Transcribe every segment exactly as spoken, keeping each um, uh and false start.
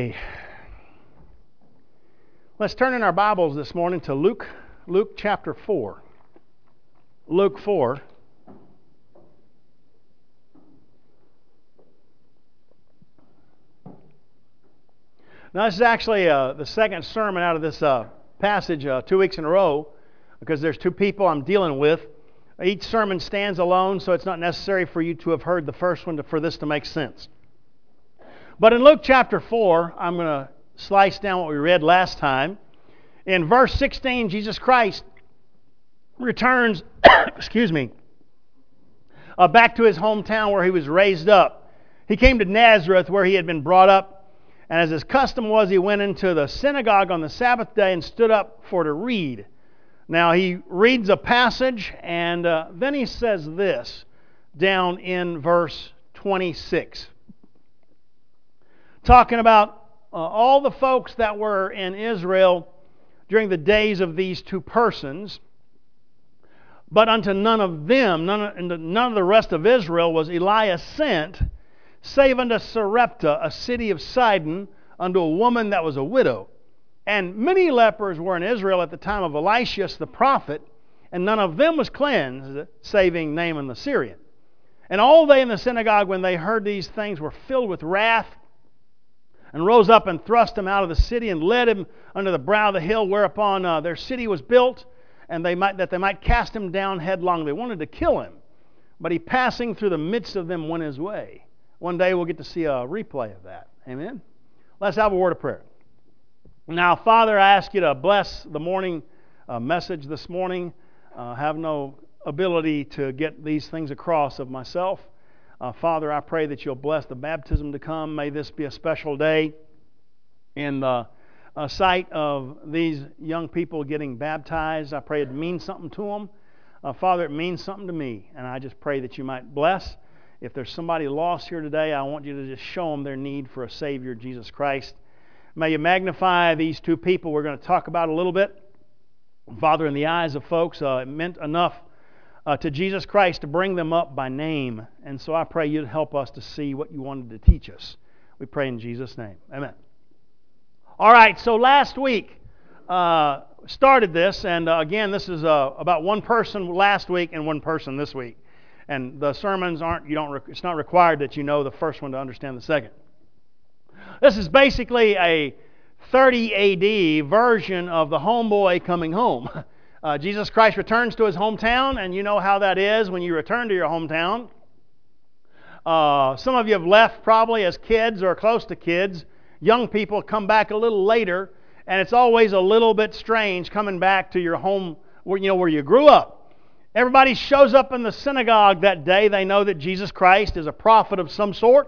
Okay. Let's turn in our Bibles this morning to Luke, Luke chapter four. Luke four. Now, this is actually uh, the second sermon out of this uh, passage uh, two weeks in a row, because there's two people I'm dealing with. Each sermon stands alone, so it's not necessary for you to have heard the first one to, for this to make sense. But in Luke chapter four, I'm going to slice down what we read last time. In verse sixteen, Jesus Christ returns, excuse me, uh, back to his hometown where he was raised up. He came to Nazareth where he had been brought up, and as his custom was, he went into the synagogue on the Sabbath day and stood up for to read. Now, he reads a passage, and uh, then he says this down in verse twenty-six. Talking about uh, all the folks that were in Israel during the days of these two persons. But unto none of them, none of, none of the rest of Israel was Elias sent, save unto Sarepta, a city of Sidon, unto a woman that was a widow. And many lepers were in Israel at the time of Elisha the prophet, and none of them was cleansed, saving Naaman the Syrian. And all they in the synagogue, when they heard these things, were filled with wrath, and rose up and thrust him out of the city, and led him under the brow of the hill whereupon uh, their city was built, and they might that they might cast him down headlong. They wanted to kill him, but he, passing through the midst of them, went his way. One day we'll get to see a replay of that. Amen? Let's have a word of prayer. Now, Father, I ask you to bless the morning uh, message this morning. Uh, I have no ability to get these things across of myself. Uh, Father, I pray that you'll bless the baptism to come. May this be a special day in the uh, sight of these young people getting baptized. I pray it means something to them. Uh, Father, it means something to me, and I just pray that you might bless. If there's somebody lost here today, I want you to just show them their need for a Savior, Jesus Christ. May you magnify these two people we're going to talk about a little bit. Father, in the eyes of folks, uh, it meant enough uh, to Jesus Christ to bring them up by name. And so I pray you'd help us to see what you wanted to teach us. We pray in Jesus' name. Amen. All right, so last week uh, started this, and uh, again, this is uh, about one person last week and one person this week. And the sermons aren't, you don't, it's not required that you know the first one to understand the second. This is basically a thirty A D version of the homeboy coming home. Uh, Jesus Christ returns to his hometown, and you know how that is when you return to your hometown. Uh, some of you have left probably as kids or close to kids. Young people come back a little later, and it's always a little bit strange coming back to your home, where you know where you grew up. Everybody shows up in the synagogue that day. They know that Jesus Christ is a prophet of some sort.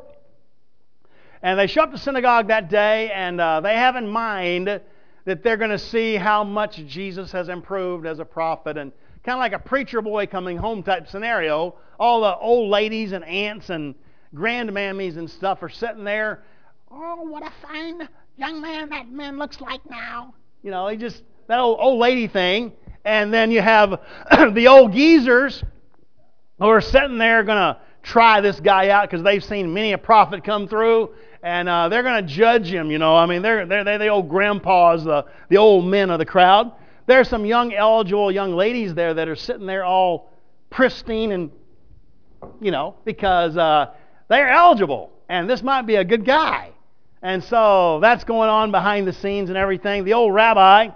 And they show up to synagogue that day, and uh, they have in mind that they're going to see how much Jesus has improved as a prophet. And kind of like a preacher boy coming home type scenario, all the old ladies and aunts and grandmammies and stuff are sitting there. Oh, what a fine young man that man looks like now. You know, he just, that old, old lady thing. And then you have the old geezers who are sitting there going to try this guy out because they've seen many a prophet come through, and uh, they're going to judge him, you know. I mean, they're, they're, they're the old grandpas, the, the old men of the crowd. There's some young, eligible young ladies there that are sitting there all pristine and, you know, because uh, they're eligible, and this might be a good guy. And so that's going on behind the scenes and everything. The old rabbi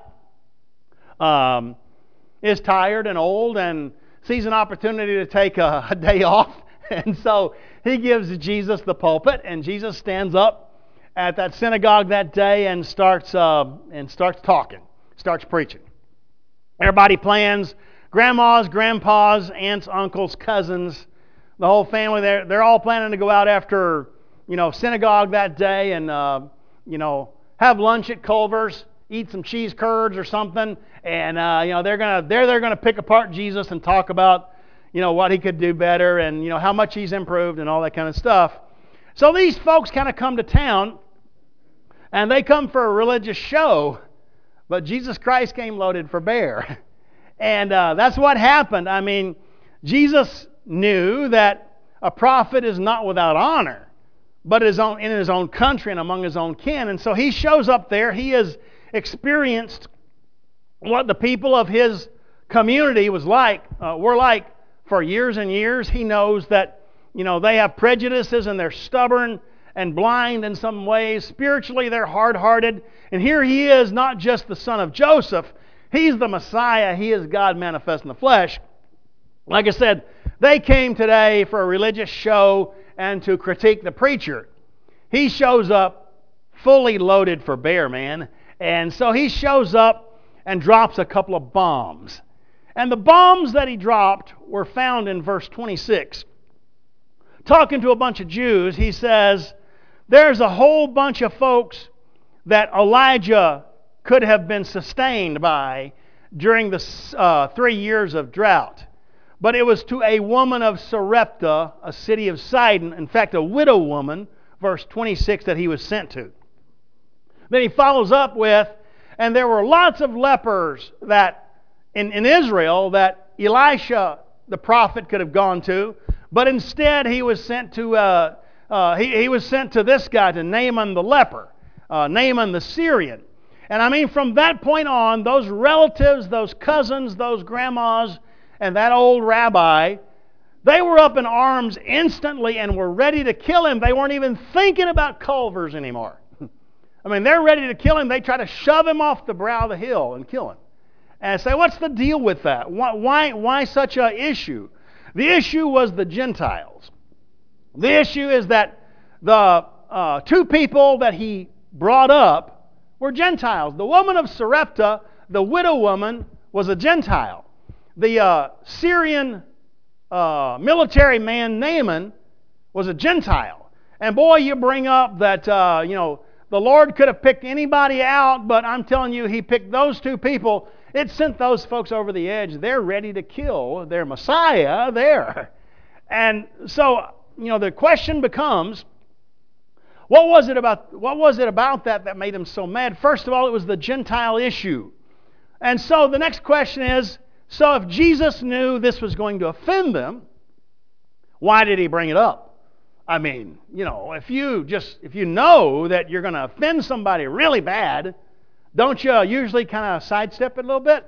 um, is tired and old and sees an opportunity to take a, a day off. And so he gives Jesus the pulpit, and Jesus stands up at that synagogue that day and starts uh, and starts talking, starts preaching. Everybody plans, grandmas, grandpas, aunts, uncles, cousins, the whole family. They're they're all planning to go out after you know synagogue that day and uh, you know have lunch at Culver's, eat some cheese curds or something, and uh, you know they're gonna they're they're gonna pick apart Jesus and talk about you know, what he could do better and, you know, how much he's improved and all that kind of stuff. So these folks kind of come to town, and they come for a religious show, but Jesus Christ came loaded for bear. And uh, that's what happened. I mean, Jesus knew that a prophet is not without honor, but his own, in his own country and among his own kin. And so he shows up there. He has experienced what the people of his community was like, uh, were like for years and years. He knows that, you know, they have prejudices and they're stubborn and blind in some ways. Spiritually, they're hard-hearted. And here he is, not just the son of Joseph. He's the Messiah. He is God manifest in the flesh. Like I said, they came today for a religious show and to critique the preacher. He shows up fully loaded for bear, man. And so he shows up and drops a couple of bombs. And the bombs that he dropped were found in verse twenty-six. Talking to a bunch of Jews, he says, there's a whole bunch of folks that Elijah could have been sustained by during the uh, three years of drought. But it was to a woman of Sarepta, a city of Sidon, in fact, a widow woman, verse twenty-six, that he was sent to. Then he follows up with, and there were lots of lepers that in, in Israel that Elisha, the prophet, could have gone to, but instead he was sent to uh, uh, he, he was sent to this guy, to Naaman the leper, uh, Naaman the Syrian. And I mean, from that point on, those relatives, those cousins, those grandmas, and that old rabbi, they were up in arms instantly and were ready to kill him. They weren't even thinking about Culver's anymore. I mean, they're ready to kill him. They try to shove him off the brow of the hill and kill him. And I say, what's the deal with that? Why, why, why such an issue? The issue was the Gentiles. The issue is that the uh, two people that he brought up were Gentiles. The woman of Sarepta, the widow woman, was a Gentile. The uh, Syrian uh, military man Naaman was a Gentile. And boy, you bring up that, uh, you know, the Lord could have picked anybody out, but I'm telling you, he picked those two people. It sent those folks over the edge. They're ready to kill their Messiah there. And so, you know, the question becomes, what was it about, what was it about that that made them so mad? First of all, it was the Gentile issue. And so the next question is, so if Jesus knew this was going to offend them, why did he bring it up? I mean, you know, if you just, if you know that you're going to offend somebody really bad, don't you usually kind of sidestep it a little bit?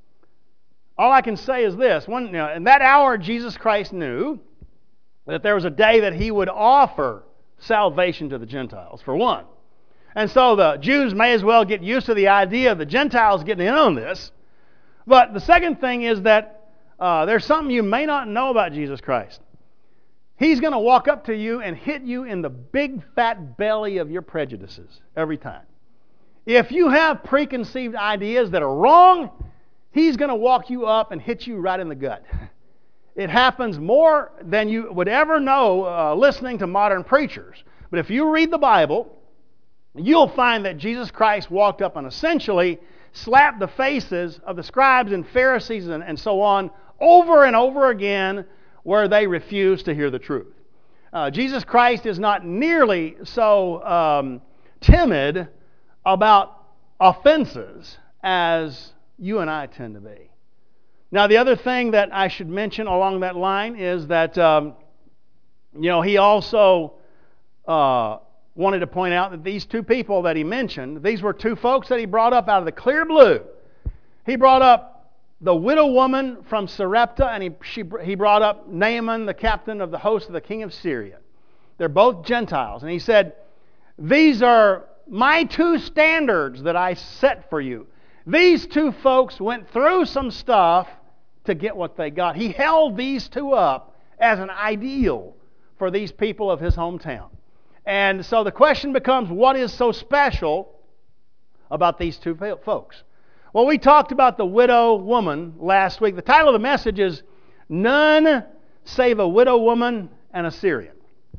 All I can say is this. One, you know, in that hour, Jesus Christ knew that there was a day that he would offer salvation to the Gentiles, for one. And so the Jews may as well get used to the idea of the Gentiles getting in on this. But the second thing is that uh, there's something you may not know about Jesus Christ. He's going to walk up to you and hit you in the big fat belly of your prejudices every time. If you have preconceived ideas that are wrong, he's going to walk you up and hit you right in the gut. It happens more than you would ever know uh, listening to modern preachers. But if you read the Bible, you'll find that Jesus Christ walked up and essentially slapped the faces of the scribes and Pharisees and, and so on over and over again where they refused to hear the truth. Uh, Jesus Christ is not nearly so um, timid about offenses as you and I tend to be. Now, the other thing that I should mention along that line is that, um, you know, he also uh, wanted to point out that these two people that he mentioned, these were two folks that he brought up out of the clear blue. He brought up the widow woman from Sarepta, and he, she, he brought up Naaman, the captain of the host of the king of Syria. They're both Gentiles. And he said, these are my two standards that I set for you. These two folks went through some stuff to get what they got. He held these two up as an ideal for these people of his hometown. And so the question becomes, what is so special about these two folks? Well, we talked about the widow woman last week. The title of the message is None Save a Widow Woman and a Syrian.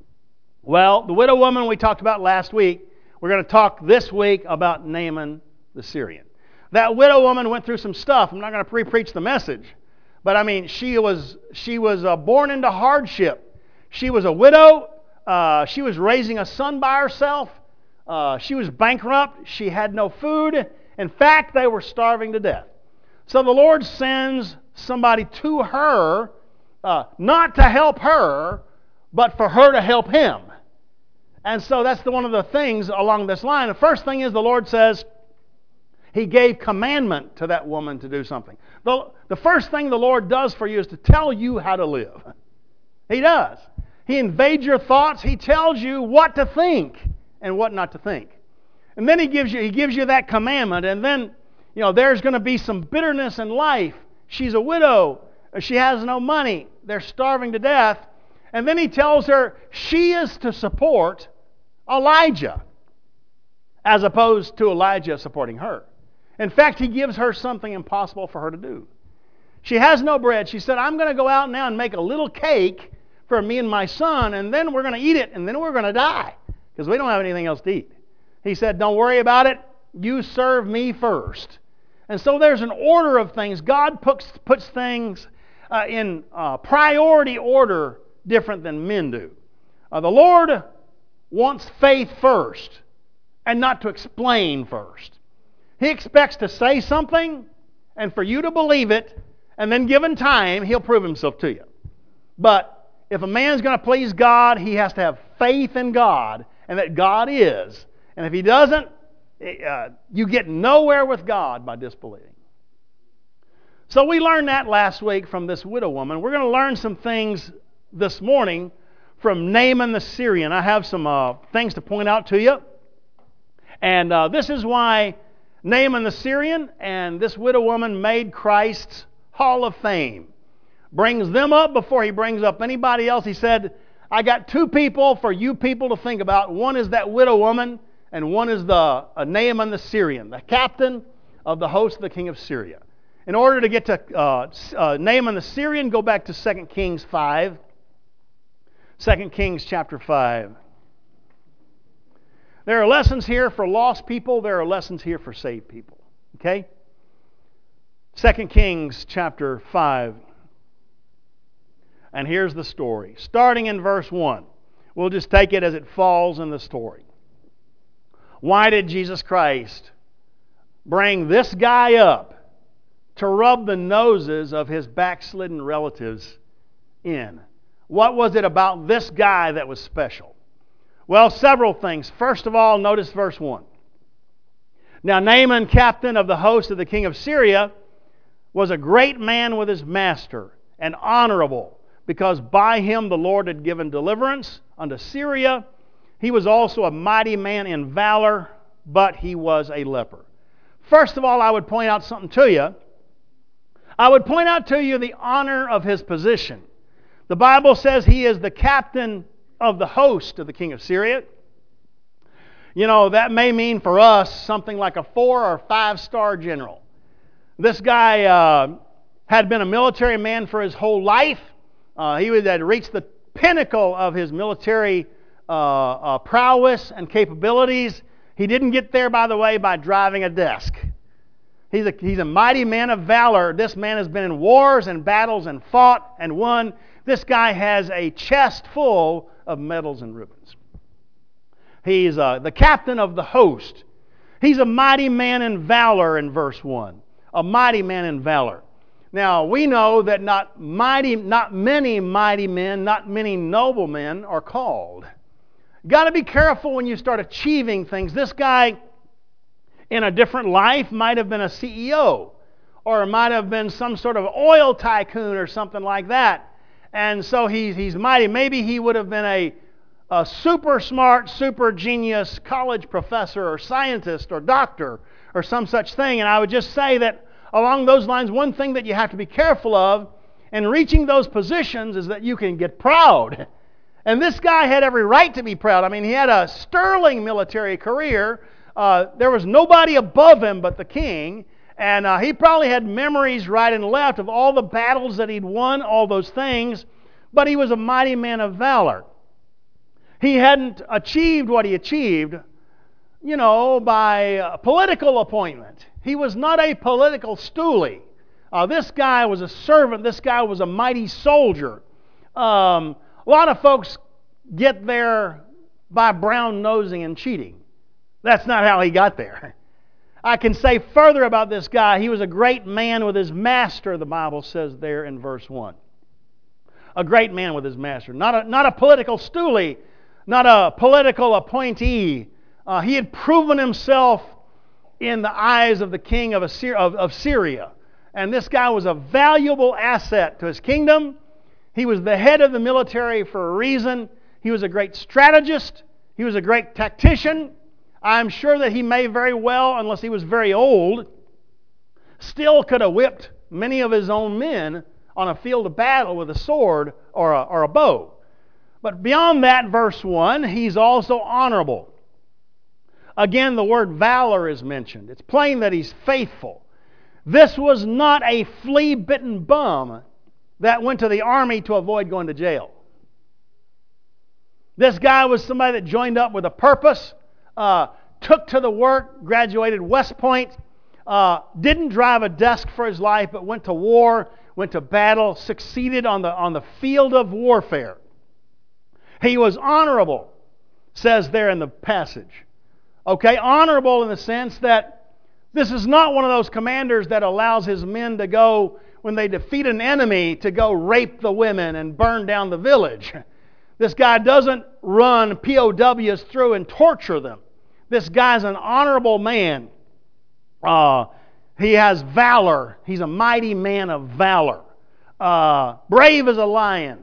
Well, the widow woman we talked about last week. We're going to talk this week about Naaman the Syrian. That widow woman went through some stuff. I'm not going to pre-preach the message. But I mean, she was, she was uh, born into hardship. She was a widow. Uh, she was raising a son by herself. Uh, she was bankrupt. She had no food. In fact, they were starving to death. So the Lord sends somebody to her, uh, not to help her, but for her to help him. And so that's the, one of the things along this line. The first thing is the Lord says He gave commandment to that woman to do something. The, the first thing the Lord does for you is to tell you how to live. He does. He invades your thoughts. He tells you what to think and what not to think. And then He gives you, he gives you that commandment. And then, you know, there's going to be some bitterness in life. She's a widow. She has no money. They're starving to death. And then He tells her she is to support Elijah as opposed to Elijah supporting her. In fact, He gives her something impossible for her to do. She has no bread. She said, I'm going to go out now and make a little cake for me and my son, and then we're going to eat it, and then we're going to die because we don't have anything else to eat. He said, don't worry about it. You serve me first. And so there's an order of things. God puts, puts things uh, in uh, priority order different than men do. Uh, the Lord wants faith first and not to explain first. He expects to say something and for you to believe it, and then given time, He'll prove Himself to you. But if a man's going to please God, he has to have faith in God and that God is. And if he doesn't, uh, you get nowhere with God by disbelieving. So we learned that last week from this widow woman. We're going to learn some things this morning from Naaman the Syrian. I have some uh, things to point out to you. And uh, this is why Naaman the Syrian and this widow woman made Christ's Hall of Fame. Brings them up before He brings up anybody else. He said, I got two people for you people to think about. One is that widow woman, and one is the uh, Naaman the Syrian, the captain of the host of the king of Syria. In order to get to uh, uh, Naaman the Syrian, go back to Second Kings five. Second Kings chapter five. There are lessons here for lost people. There are lessons here for saved people. Okay? Second Kings chapter five. And here's the story. Starting in verse one. We'll just take it as it falls in the story. Why did Jesus Christ bring this guy up to rub the noses of His backslidden relatives in? What was it about this guy that was special? Well, several things. First of all, notice verse one. Now Naaman, captain of the host of the king of Syria, was a great man with his master, and honorable, because by him the Lord had given deliverance unto Syria. He was also a mighty man in valor, but he was a leper. First of all, I would point out something to you. I would point out to you the honor of his position. The Bible says he is the captain of the host of the king of Syria. You know, that may mean for us something like a four or five star general. This guy uh, had been a military man for his whole life. Uh, he had reached the pinnacle of his military uh, uh, prowess and capabilities. He didn't get there, by the way, by driving a desk. He's a, he's a mighty man of valor. This man has been in wars and battles and fought and won. This guy has a chest full of medals and ribbons. He's uh, the captain of the host. He's a mighty man in valor in verse one. A mighty man in valor. Now, we know that not mighty, not many mighty men, not many noble men are called. Got to be careful when you start achieving things. This guy, in a different life, might have been a C E O, or might have been some sort of oil tycoon or something like that. And so he's, he's mighty. Maybe he would have been a, a super smart, super genius college professor or scientist or doctor or some such thing. And I would just say that along those lines, one thing that you have to be careful of in reaching those positions is that you can get proud. And this guy had every right to be proud. I mean, he had a sterling military career. Uh, there was nobody above him but the king. And uh, he probably had memories right and left of all the battles that he'd won, all those things. But he was a mighty man of valor. He hadn't achieved what he achieved, you know, by a political appointment. He was not a political stoolie. Uh, this guy was a servant. This guy was a mighty soldier. Um, a lot of folks get there by brown nosing and cheating. That's not how he got there. I can say further about this guy. He was a great man with his master, the Bible says there in verse one. A great man with his master. Not a, not a political stoolie. not a political appointee. Uh, he had proven himself in the eyes of the king of, Assyria, of, of Syria. And this guy was a valuable asset to his kingdom. He was the head of the military for a reason. He was a great strategist. He was a great tactician. I'm sure that he may very well, unless he was very old, still could have whipped many of his own men on a field of battle with a sword or a, or a bow. But beyond that, verse one, he's also honorable. Again, the word valor is mentioned. It's plain that he's faithful. This was not a flea-bitten bum that went to the army to avoid going to jail. This guy was somebody that joined up with a purpose, uh, took to the work, graduated West Point, uh, didn't drive a desk for his life, but went to war, went to battle, succeeded on the, on the field of warfare. He was honorable, says there in the passage. Okay, honorable in the sense that this is not one of those commanders that allows his men to go, when they defeat an enemy, to go rape the women and burn down the village. This guy doesn't run P O Ws through and torture them. This guy's an honorable man. Uh, he has valor. He's a mighty man of valor. Uh, brave as a lion.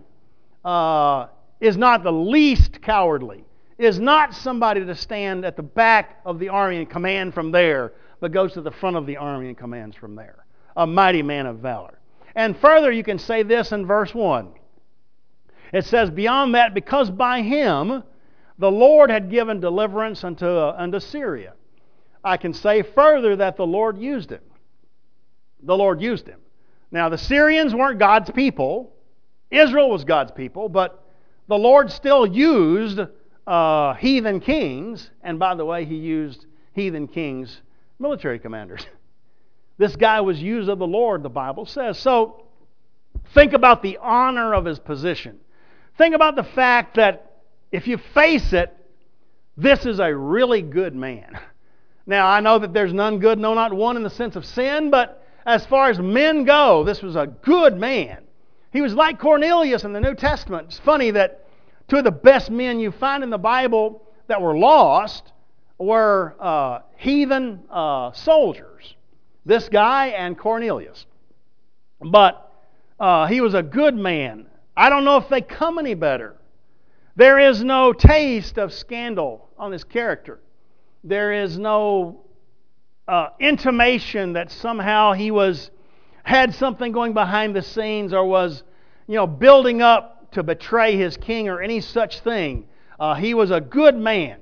Uh, is not the least cowardly. Is not somebody to stand at the back of the army and command from there, but goes to the front of the army and commands from there. A mighty man of valor. And further, you can say this in verse one. It says, beyond that, because by him the Lord had given deliverance unto, uh, unto Syria. I can say further that the Lord used him. The Lord used him. Now, the Syrians weren't God's people. Israel was God's people, but the Lord still used uh, heathen kings. And by the way, he used heathen kings, military commanders. This guy was used of the Lord, the Bible says. So, think about the honor of his position. Think about the fact that if you face it, this is a really good man. Now, I know that there's none good, no, not one in the sense of sin, but as far as men go, this was a good man. He was like Cornelius in the New Testament. It's funny that two of the best men you find in the Bible that were lost were uh, heathen uh, soldiers. This guy and Cornelius. But uh, he was a good man. I don't know if they come any better. There is no taste of scandal on his character. There is no uh, intimation that somehow he was had something going behind the scenes or was, you know, building up to betray his king or any such thing. Uh, he was a good man.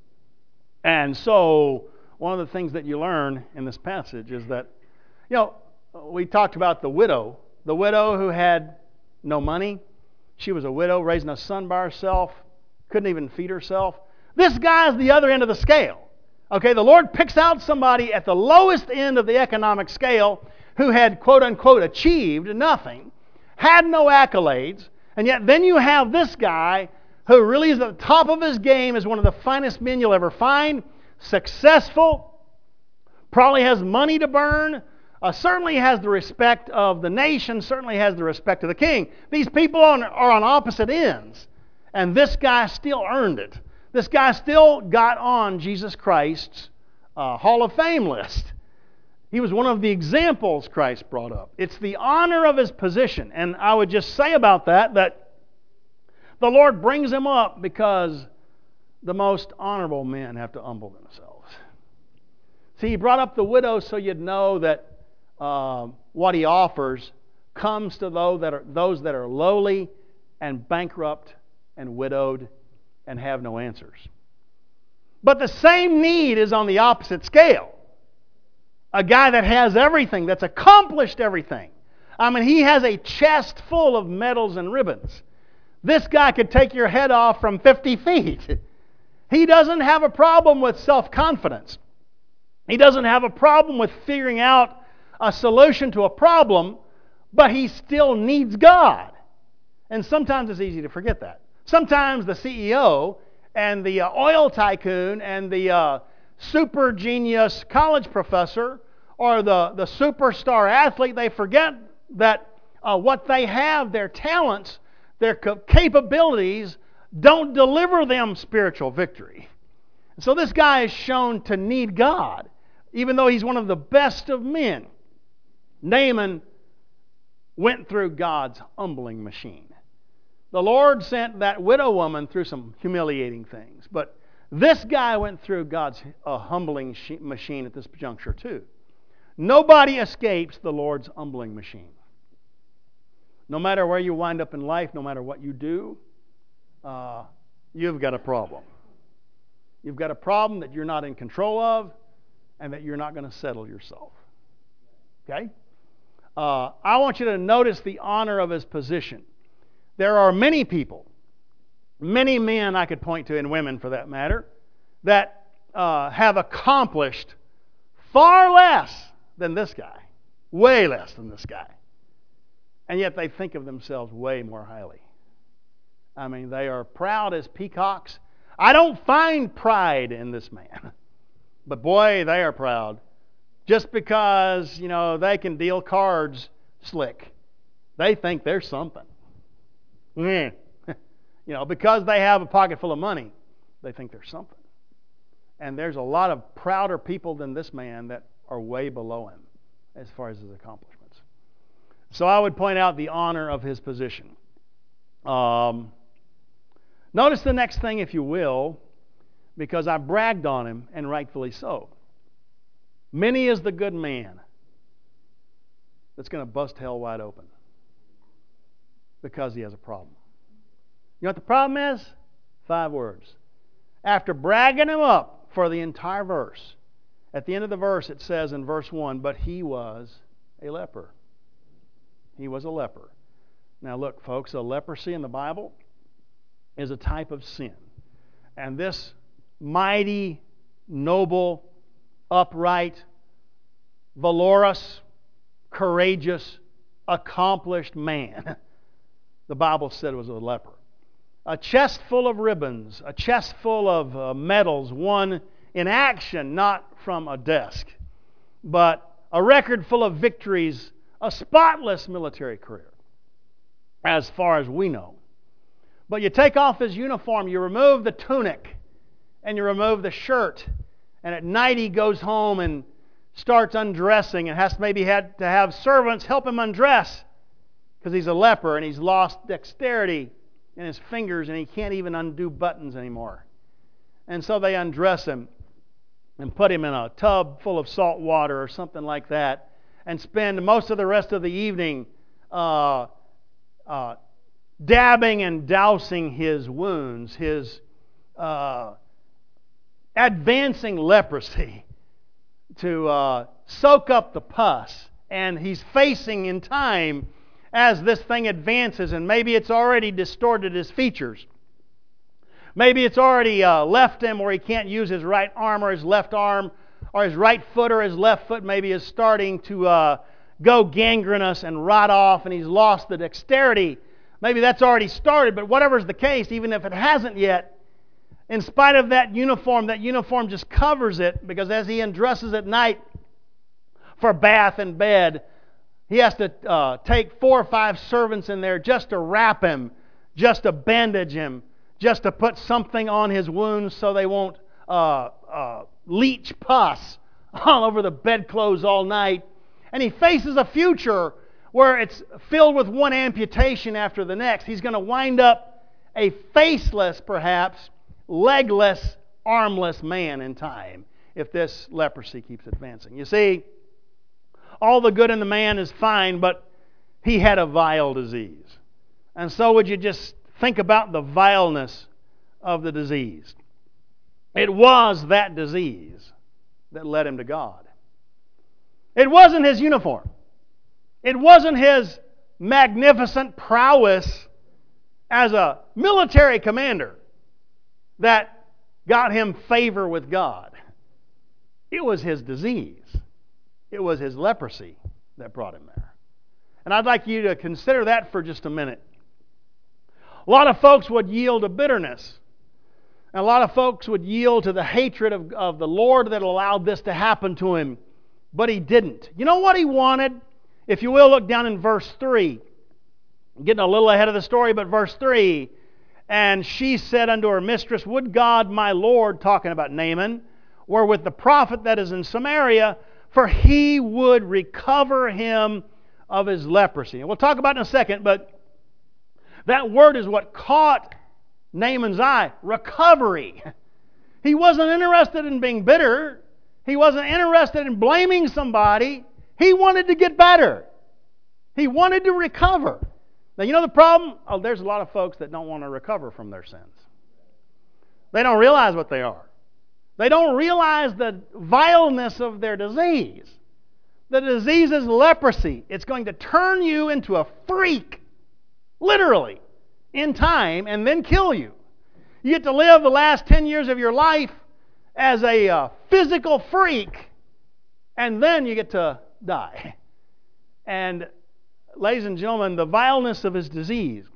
And so one of the things that you learn in this passage is that, you know, we talked about the widow. The widow who had no money. She was a widow raising a son by herself. Couldn't even feed herself. This guy's the other end of the scale. Okay, the Lord picks out somebody at the lowest end of the economic scale who had, quote unquote, achieved nothing, had no accolades, and yet then you have this guy who really is at the top of his game, is one of the finest men you'll ever find, successful, probably has money to burn, uh, certainly has the respect of the nation, certainly has the respect of the king. These people are on opposite ends, and this guy still earned it. This guy still got on Jesus Christ's uh, Hall of Fame list. He was one of the examples Christ brought up. It's the honor of his position. And I would just say about that, that the Lord brings him up because the most honorable men have to humble themselves. See, he brought up the widow so you'd know that uh, what he offers comes to those that are, those that are lowly and bankrupt and widowed and have no answers. But the same need is on the opposite scale. A guy that has everything, that's accomplished everything. I mean, he has a chest full of medals and ribbons. This guy could take your head off from fifty feet. He doesn't have a problem with self-confidence. He doesn't have a problem with figuring out a solution to a problem, but he still needs God. And sometimes it's easy to forget that. Sometimes the C E O and the uh, oil tycoon and the uh, super genius college professor or the, the superstar athlete, they forget that uh, what they have, their talents, their capabilities, don't deliver them spiritual victory. So this guy is shown to need God, even though he's one of the best of men. Naaman went through God's humbling machine. The Lord sent that widow woman through some humiliating things, but this guy went through God's uh, humbling machine at this juncture too. Nobody escapes the Lord's humbling machine. No matter where you wind up in life, no matter what you do, uh, you've got a problem. You've got a problem that you're not in control of and that you're not going to settle yourself. Okay? Uh, I want you to notice the honor of his position. There are many people, many men I could point to, and women for that matter, that uh, have accomplished far less than this guy. Way less than this guy. And yet they think of themselves way more highly. I mean, they are proud as peacocks. I don't find pride in this man. But boy, they are proud. Just because, you know, they can deal cards slick. They think they're something. Mm. You know, because they have a pocket full of money, they think they're something. And there's a lot of prouder people than this man that are way below him as far as his accomplishments. So I would point out the honor of his position. Um, notice the next thing, if you will, because I bragged on him, and rightfully so. Many is the good man that's going to bust hell wide open because he has a problem. You know what the problem is? Five words. After bragging him up for the entire verse, at the end of the verse it says in verse one, but he was a leper. He was a leper. Now look, folks, a leprosy in the Bible is a type of sin. And this mighty, noble, upright, valorous, courageous, accomplished man, the Bible said was a leper. A chest full of ribbons, a chest full of uh, medals won in action, not from a desk, but a record full of victories, a spotless military career, as far as we know. But you take off his uniform, you remove the tunic, and you remove the shirt, and at night he goes home and starts undressing and has maybe had to have servants help him undress because he's a leper and he's lost dexterity in his fingers and he can't even undo buttons anymore. And so they undress him and put him in a tub full of salt water or something like that and spend most of the rest of the evening uh, uh, dabbing and dousing his wounds, his uh, advancing leprosy to uh, soak up the pus. And he's facing in time as this thing advances, and maybe it's already distorted his features. Maybe it's already uh, left him where he can't use his right arm or his left arm, or his right foot or his left foot maybe is starting to uh, go gangrenous and rot off, and he's lost the dexterity. Maybe that's already started, but whatever's the case, even if it hasn't yet, in spite of that uniform, that uniform just covers it, because as he undresses at night for bath and bed, he has to uh, take four or five servants in there just to wrap him, just to bandage him, just to put something on his wounds so they won't uh, uh, leach pus all over the bedclothes all night. And he faces a future where it's filled with one amputation after the next. He's going to wind up a faceless, perhaps, legless, armless man in time if this leprosy keeps advancing. You see, all the good in the man is fine, but he had a vile disease. And so would you just think about the vileness of the disease? It was that disease that led him to God. It wasn't his uniform. It wasn't his magnificent prowess as a military commander that got him favor with God. It was his disease. It was his leprosy that brought him there. And I'd like you to consider that for just a minute. A lot of folks would yield to bitterness. And a lot of folks would yield to the hatred of, of the Lord that allowed this to happen to him. But he didn't. You know what he wanted? If you will, look down in verse three. I'm getting a little ahead of the story, but verse three. And she said unto her mistress, Would God my Lord, talking about Naaman, were with the prophet that is in Samaria, for he would recover him of his leprosy. And we'll talk about it in a second, but that word is what caught Naaman's eye. Recovery. He wasn't interested in being bitter. He wasn't interested in blaming somebody. He wanted to get better. He wanted to recover. Now, you know the problem? Oh, there's a lot of folks that don't want to recover from their sins. They don't realize what they are. They don't realize the vileness of their disease. The disease is leprosy. It's going to turn you into a freak, literally, in time, and then kill you. You get to live the last ten years of your life as a uh, physical freak, and then you get to die. And, ladies and gentlemen, the vileness of his disease,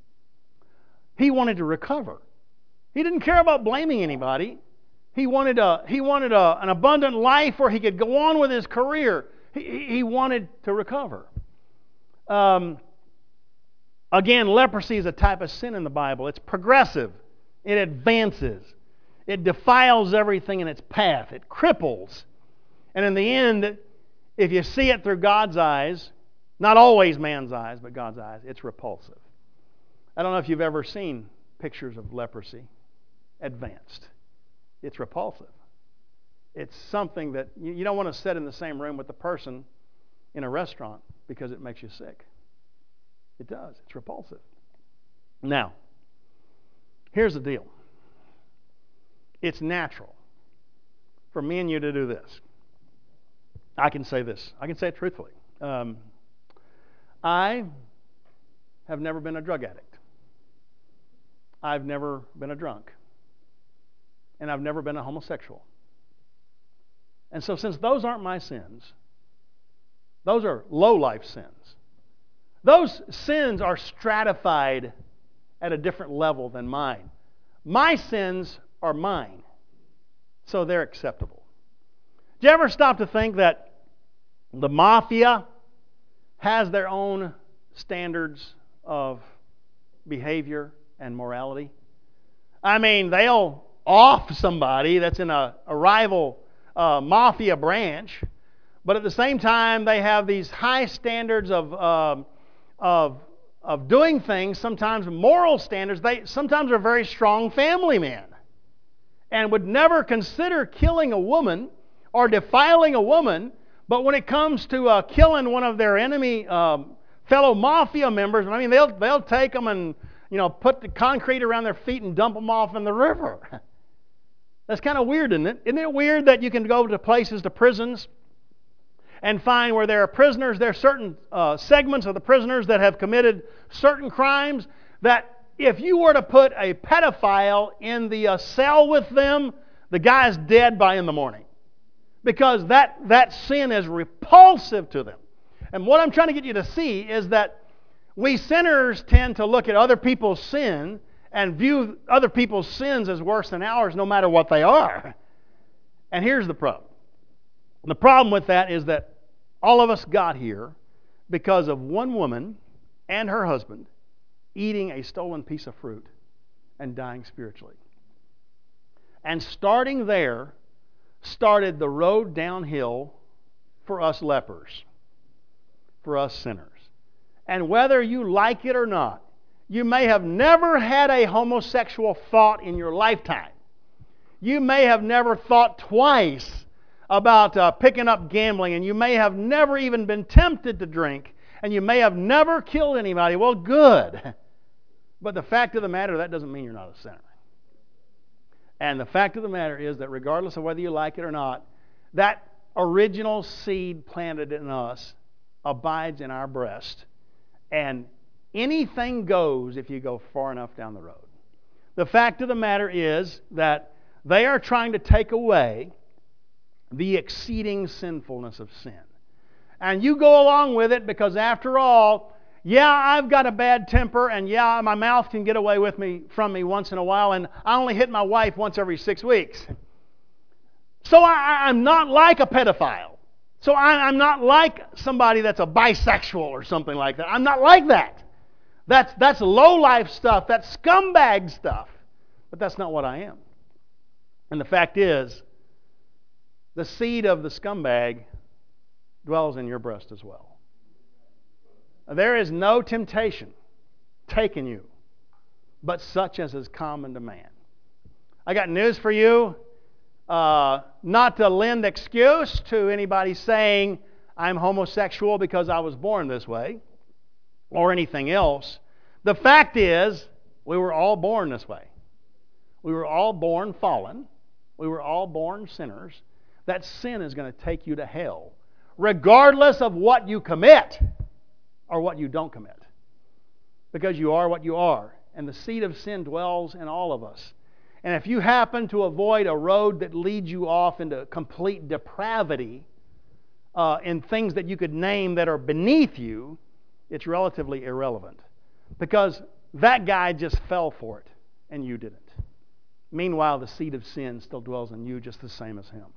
he wanted to recover. He didn't care about blaming anybody. He wanted a, he wanted a, an abundant life where he could go on with his career. He, he wanted to recover. Um, again, leprosy is a type of sin in the Bible. It's progressive. It advances. It defiles everything in its path. It cripples. And in the end, if you see it through God's eyes, not always man's eyes, but God's eyes, it's repulsive. I don't know if you've ever seen pictures of leprosy advanced. It's repulsive. It's something that you, you don't want to sit in the same room with the person in a restaurant because it makes you sick. It does. It's repulsive. Now, here's the deal. It's natural for me and you to do this. I can say this. I can say it truthfully. Um, I have never been a drug addict. I've never been a drunk. And I've never been a homosexual. And so since those aren't my sins, those are low-life sins. Those sins are stratified at a different level than mine. My sins are mine, so they're acceptable. Do you ever stop to think that the mafia has their own standards of behavior and morality? I mean, they'll off somebody that's in a, a rival uh, mafia branch, but at the same time, they have these high standards of uh, of of doing things. Sometimes moral standards. They sometimes are very strong family men, and would never consider killing a woman or defiling a woman. But when it comes to uh, killing one of their enemy um, fellow mafia members, I mean, they'll they'll take them and you know put the concrete around their feet and dump them off in the river. That's kind of weird, isn't it? Isn't it weird that you can go to places, to prisons, and find where there are prisoners, there are certain uh, segments of the prisoners that have committed certain crimes that if you were to put a pedophile in the uh, cell with them, the guy's dead by in the morning. Because that, that sin is repulsive to them. And what I'm trying to get you to see is that we sinners tend to look at other people's sin and view other people's sins as worse than ours, no matter what they are. And here's the problem. The problem with that is that all of us got here because of one woman and her husband eating a stolen piece of fruit and dying spiritually. And starting there started the road downhill for us lepers, for us sinners. And whether you like it or not, you may have never had a homosexual thought in your lifetime. You may have never thought twice about uh, picking up gambling, and you may have never even been tempted to drink, and you may have never killed anybody. Well, good. But the fact of the matter, that doesn't mean you're not a sinner. And the fact of the matter is that regardless of whether you like it or not, that original seed planted in us abides in our breast. And anything goes if you go far enough down the road. The fact of the matter is that they are trying to take away the exceeding sinfulness of sin. And you go along with it because after all, yeah, I've got a bad temper, and yeah, my mouth can get away with me from me once in a while, and I only hit my wife once every six weeks. So I, I'm not like a pedophile. So I, I'm not like somebody that's a bisexual or something like that. I'm not like that. That's, that's low-life stuff. That's scumbag stuff. But that's not what I am. And the fact is, the seed of the scumbag dwells in your breast as well. There is no temptation taken you, but such as is common to man. I got news for you. Uh, not to lend excuse to anybody saying I'm homosexual because I was born this way or anything else. The fact is, we were all born this way. We were all born fallen. We were all born sinners. That sin is going to take you to hell, regardless of what you commit or what you don't commit. Because you are what you are. And the seed of sin dwells in all of us. And if you happen to avoid a road that leads you off into complete depravity uh, in things that you could name that are beneath you, it's relatively irrelevant. Because that guy just fell for it, and you didn't. Meanwhile, the seed of sin still dwells in you just the same as him.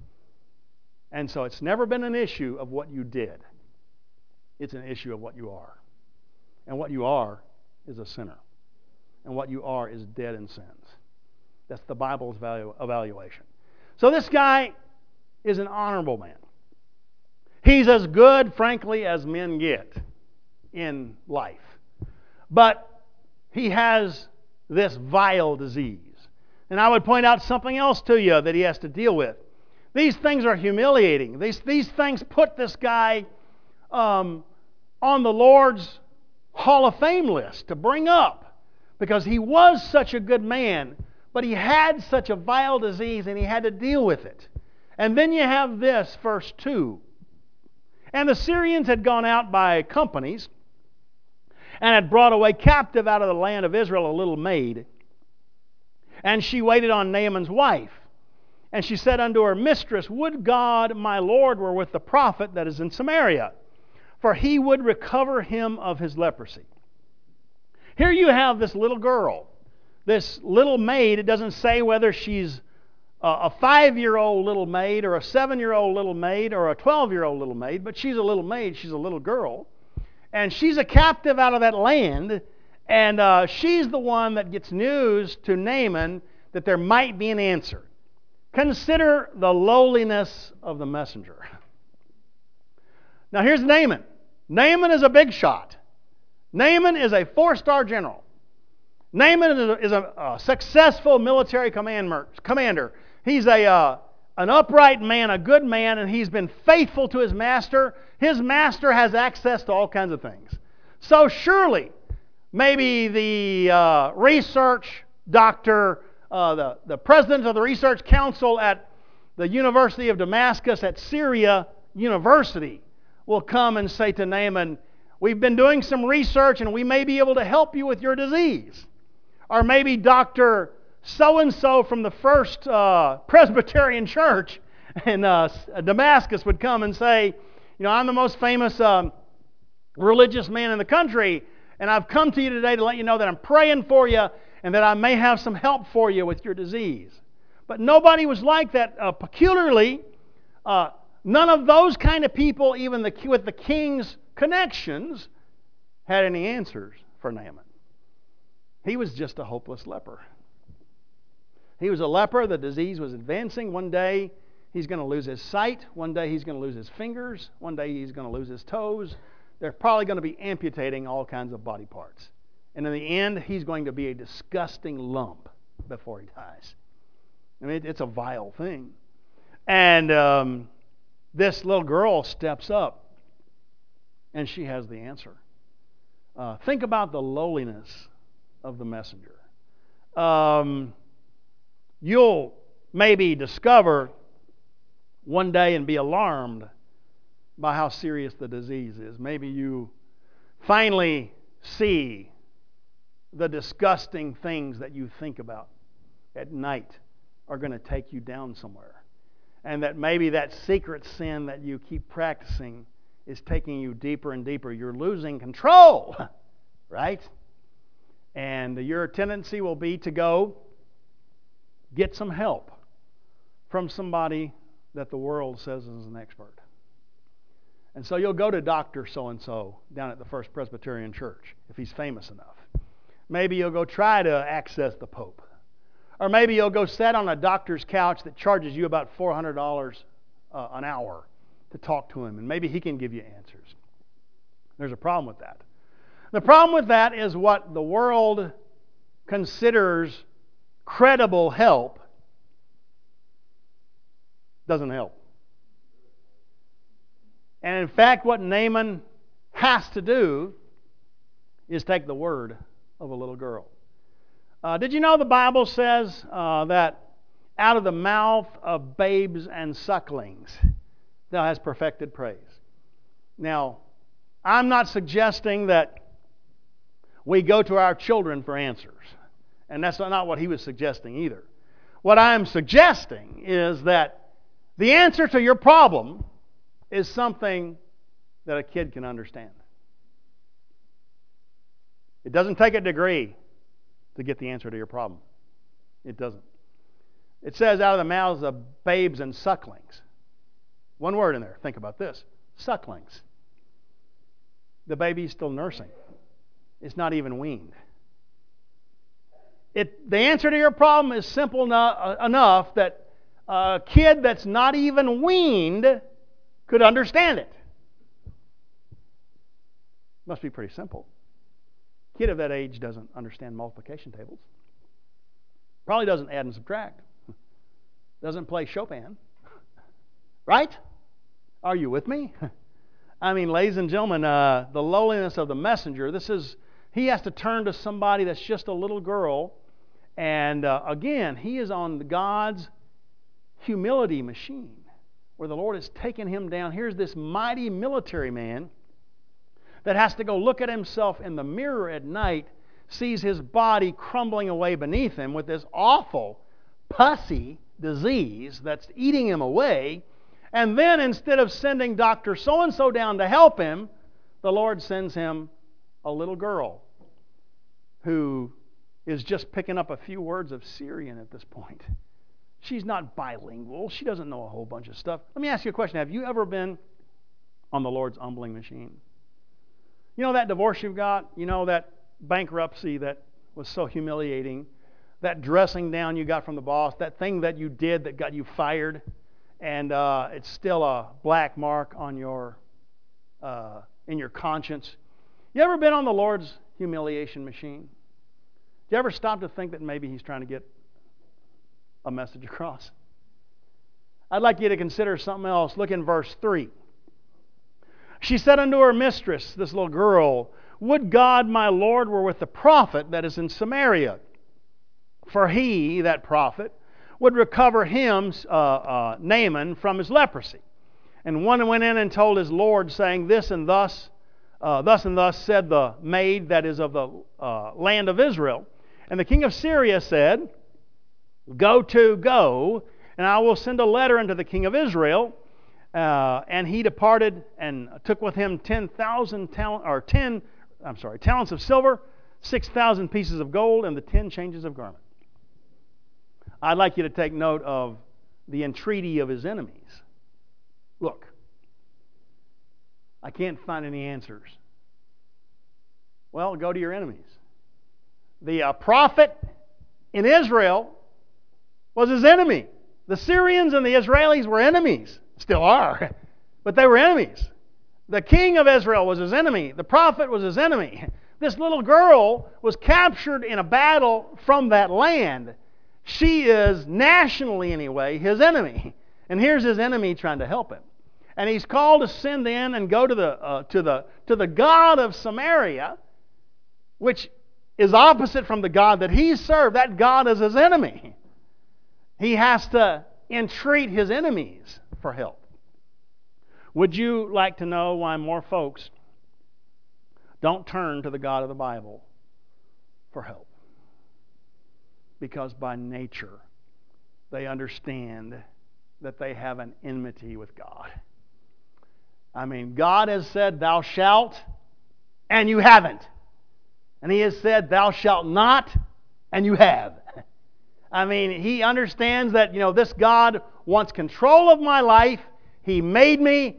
And so it's never been an issue of what you did. It's an issue of what you are. And what you are is a sinner. And what you are is dead in sins. That's the Bible's value, evaluation. So this guy is an honorable man. He's as good, frankly, as men get in life. But he has this vile disease. And I would point out something else to you that he has to deal with. These things are humiliating. These, these things put this guy um, on the Lord's Hall of Fame list to bring up, because he was such a good man, but he had such a vile disease and he had to deal with it. And then you have this, verse two. And the Syrians had gone out by companies and had brought away captive out of the land of Israel a little maid. And she waited on Naaman's wife. And she said unto her mistress, Would God my Lord were with the prophet that is in Samaria, for he would recover him of his leprosy. Here you have this little girl, this little maid. It doesn't say whether she's a five-year-old little maid or a seven-year-old little maid or a twelve-year-old little maid, but she's a little maid, she's a little girl. And she's a captive out of that land, and uh, she's the one that gets news to Naaman that there might be an answer. Consider the lowliness of the messenger. Now here's Naaman. Naaman is a big shot. Naaman is a four-star general. Naaman is a, is a, a successful military commander. commander. He's a uh, an upright man, a good man, and he's been faithful to his master. His master has access to all kinds of things. So surely, maybe the uh, research doctor, uh, the, the president of the research council at the University of Damascus at Syria University will come and say to Naaman, we've been doing some research and we may be able to help you with your disease. Or maybe Doctor so-and-so from the First uh, Presbyterian Church in uh, Damascus would come and say, you know, I'm the most famous um, religious man in the country, and I've come to you today to let you know that I'm praying for you and that I may have some help for you with your disease. But nobody was like that. Uh, peculiarly, uh, none of those kind of people, even the, with the king's connections, had any answers for Naaman. He was just a hopeless leper. He was a leper. The disease was advancing. One day he's going to lose his sight. One day he's going to lose his fingers. One day he's going to lose his toes. They're probably going to be amputating all kinds of body parts. And in the end, he's going to be a disgusting lump before he dies. I mean, it's a vile thing. And um, this little girl steps up, and she has the answer. Uh, think about the lowliness of the messenger. Um, you'll maybe discover one day and be alarmed by how serious the disease is. Maybe you finally see the disgusting things that you think about at night are going to take you down somewhere. And that maybe that secret sin that you keep practicing is taking you deeper and deeper. You're losing control, right? And your tendency will be to go get some help from somebody that the world says is an expert. And so you'll go to Doctor so-and-so down at the First Presbyterian Church if he's famous enough. Maybe you'll go try to access the Pope. Or maybe you'll go sit on a doctor's couch that charges you about four hundred dollars uh, an hour to talk to him, and maybe he can give you answers. There's a problem with that. The problem with that is what the world considers credible help doesn't help. And in fact, what Naaman has to do is take the word of a little girl. Uh, did you know the Bible says uh, that out of the mouth of babes and sucklings thou hast perfected praise? Now, I'm not suggesting that we go to our children for answers. And that's not what he was suggesting either. What I'm suggesting is that the answer to your problem is something that a kid can understand. It doesn't take a degree to get the answer to your problem. It doesn't. It says out of the mouths of babes and sucklings. One word in there. Think about this. Sucklings. The baby's still nursing. It's not even weaned. It, the answer to your problem is simple enough, enough that a kid that's not even weaned could understand it. Must be pretty simple. A kid of that age doesn't understand multiplication tables. Probably doesn't add and subtract. Doesn't play Chopin. Right? Are you with me? I mean, ladies and gentlemen, uh, the lowliness of the messenger, this is, he has to turn to somebody that's just a little girl. And uh, again, he is on God's humility machine, where the Lord has taken him down. Here's this mighty military man that has to go look at himself in the mirror at night, sees his body crumbling away beneath him with this awful, pussy disease that's eating him away. And then instead of sending Doctor so-and-so down to help him, the Lord sends him a little girl who is just picking up a few words of Syrian at this point. She's not bilingual. She doesn't know a whole bunch of stuff. Let me ask you a question. Have you ever been on the Lord's humbling machine? You know that divorce you've got? You know that bankruptcy that was so humiliating? That dressing down you got from the boss? That thing that you did that got you fired? And uh, it's still a black mark on your uh, in your conscience. You ever been on the Lord's humiliation machine? Do you ever stop to think that maybe He's trying to get a message across? I'd like you to consider something else. Look in verse three. She said unto her mistress, this little girl, would God my Lord were with the prophet that is in Samaria, for he, that prophet, would recover him, uh, uh, Naaman, from his leprosy. And one went in and told his Lord, saying, This and thus, uh, thus and thus said the maid that is of the uh, land of Israel. And the king of Syria said, Go to, go, and I will send a letter unto the king of Israel. Uh, and he departed and took with him ten thousand talent, or ten, I'm sorry, talents of silver, six thousand pieces of gold, and the ten changes of garment. I'd like you to take note of the entreaty of his enemies. Look, I can't find any answers. Well, go to your enemies. The uh, prophet in Israel was his enemy. The Syrians and the Israelis were enemies. Still are. But they were enemies. The king of Israel was his enemy. The prophet was his enemy. This little girl was captured in a battle from that land. She is, nationally anyway, his enemy. And here's his enemy trying to help him. And he's called to send in and go to the, uh, to the, to the God of Samaria, which is opposite from the God that he served. That God is his enemy. He has to entreat his enemies for help. Would you like to know why more folks don't turn to the God of the Bible for help? Because by nature they understand that they have an enmity with God. I mean, God has said, Thou shalt, and you haven't. And He has said, Thou shalt not, and you have. I mean, He understands that, you know, this God wants control of my life. He made me. He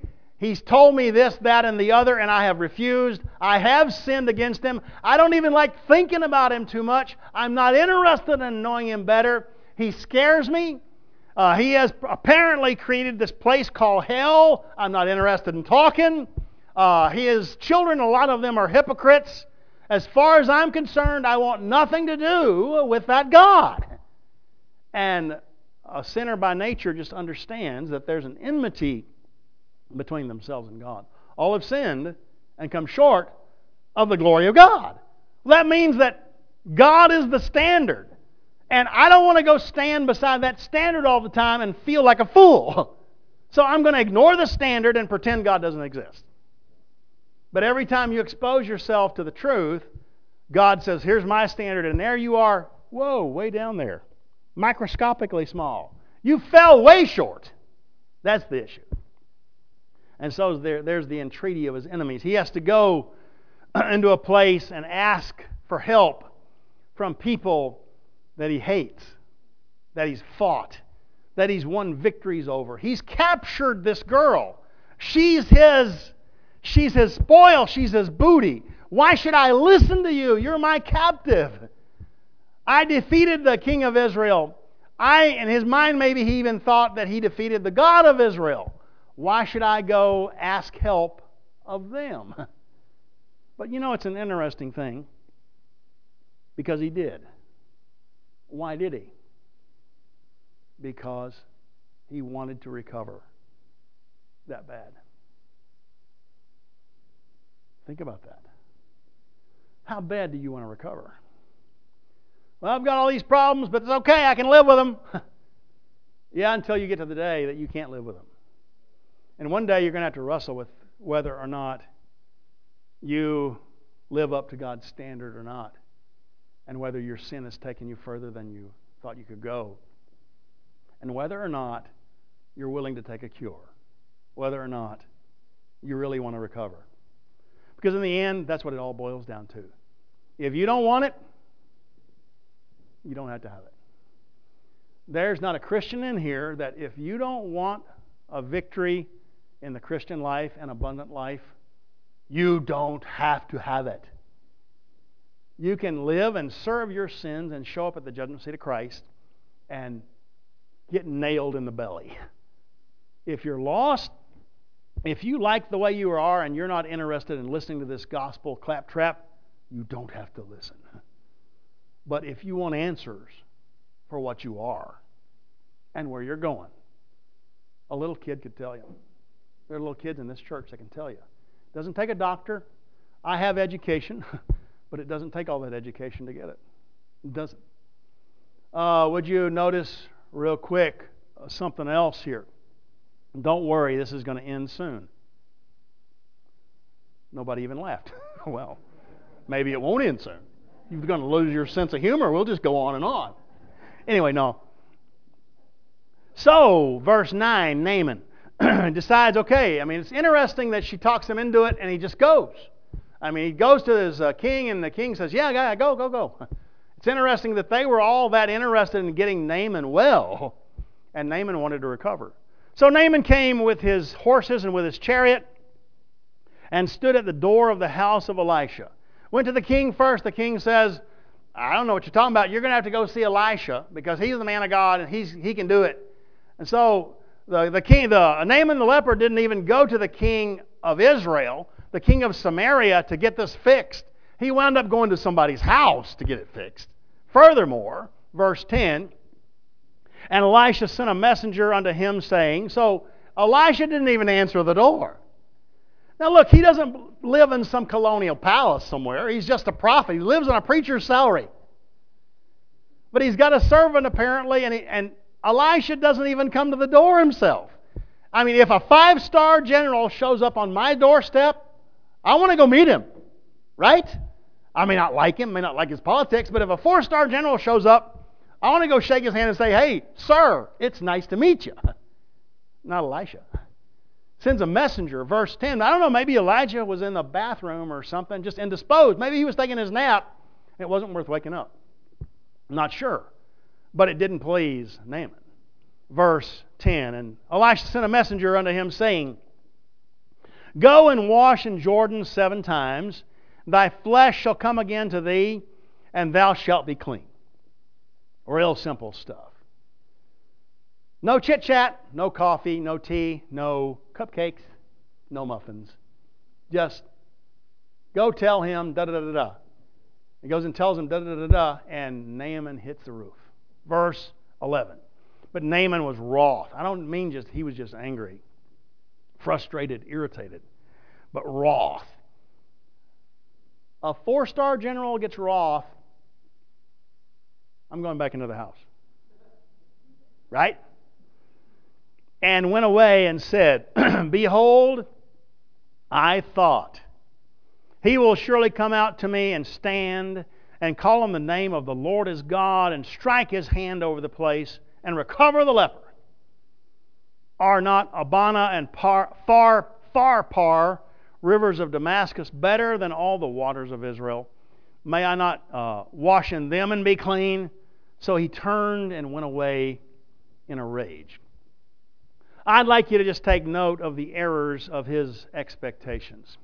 He's told me this, that, and the other, and I have refused. I have sinned against him. I don't even like thinking about him too much. I'm not interested in knowing him better. He scares me. Uh, he has apparently created this place called hell. I'm not interested in talking. Uh, his children, a lot of them are hypocrites. As far as I'm concerned, I want nothing to do with that God. And a sinner by nature just understands that there's an enmity between themselves and God. All have sinned and come short of the glory of God. That means that God is the standard. And I don't want to go stand beside that standard all the time and feel like a fool. So I'm going to ignore the standard and pretend God doesn't exist. But every time you expose yourself to the truth, God says, here's my standard, and there you are, whoa, way down there, microscopically small. You fell way short. That's the issue. And so there, there's the entreaty of his enemies. He has to go into a place and ask for help from people that he hates, that he's fought, that he's won victories over. He's captured this girl. She's his, she's his spoil. She's his booty. Why should I listen to you? You're my captive. I defeated the king of Israel. I, in his mind, maybe he even thought that he defeated the God of Israel. Why should I go ask help of them? But you know, it's an interesting thing because he did. Why did he? Because he wanted to recover that bad. Think about that. How bad do you want to recover? Well, I've got all these problems, but it's okay, I can live with them. Yeah, until you get to the day that you can't live with them. And one day you're going to have to wrestle with whether or not you live up to God's standard or not, and whether your sin has taken you further than you thought you could go, and whether or not you're willing to take a cure, whether or not you really want to recover. Because in the end, that's what it all boils down to. If you don't want it, you don't have to have it. There's not a Christian in here that if you don't want a victory in the Christian life and abundant life, you don't have to have it. You can live and serve your sins and show up at the judgment seat of Christ and get nailed in the belly. If you're lost, if you like the way you are and you're not interested in listening to this gospel claptrap, you don't have to listen. But if you want answers for what you are and where you're going, a little kid could tell you. There are little kids in this church that can tell you. It doesn't take a doctor. I have education, but it doesn't take all that education to get it. It doesn't. Uh, would you notice real quick uh, something else here? Don't worry, this is going to end soon. Nobody even laughed. Well, maybe it won't end soon. You're going to lose your sense of humor. We'll just go on and on. Anyway, no. So, verse nine, Naaman decides, okay, I mean, it's interesting that she talks him into it and he just goes. I mean, he goes to his uh, king and the king says, yeah, yeah, go, go, go. It's interesting that they were all that interested in getting Naaman well, and Naaman wanted to recover. So Naaman came with his horses and with his chariot and stood at the door of the house of Elisha. Went to the king first. The king says, I don't know what you're talking about. You're going to have to go see Elisha because he's the man of God and he's, he can do it. And so the, the king, the Naaman the leper didn't even go to the king of Israel, the king of Samaria, to get this fixed. He wound up going to somebody's house to get it fixed. Furthermore, verse ten, and Elisha sent a messenger unto him saying, so Elisha didn't even answer the door. Now look, he doesn't live in some colonial palace somewhere. He's just a prophet. He lives on a preacher's salary. But he's got a servant apparently, and, he, and Elisha doesn't even come to the door himself. I mean, if a five-star general shows up on my doorstep, I want to go meet him, right? I may not like him, may not like his politics, but if a four-star general shows up, I want to go shake his hand and say, hey, sir, it's nice to meet you. Not Elisha. Sends a messenger, verse ten. I don't know, maybe Elijah was in the bathroom or something, just indisposed. Maybe he was taking his nap. It wasn't worth waking up. I'm not sure. But it didn't please Naaman. Verse ten, and Elisha sent a messenger unto him, saying, Go and wash in Jordan seven times. Thy flesh shall come again to thee, and thou shalt be clean. Real simple stuff. No chit-chat, no coffee, no tea, no cupcakes, no muffins. Just go tell him da-da-da-da-da. He goes and tells him da-da-da-da-da, and Naaman hits the roof. Verse eleven. But Naaman was wroth. I don't mean just he was just angry, frustrated, irritated, but wroth. A four-star general gets wroth. I'm going back into the house. Right? And went away and said, Behold, I thought, he will surely come out to me and stand and call on the name of the Lord his God and strike his hand over the place and recover the leper. Are not Abana and Par, Far, Pharpar, rivers of Damascus, better than all the waters of Israel? May I not uh, wash in them and be clean? So he turned and went away in a rage. I'd like you to just take note of the errors of his expectations.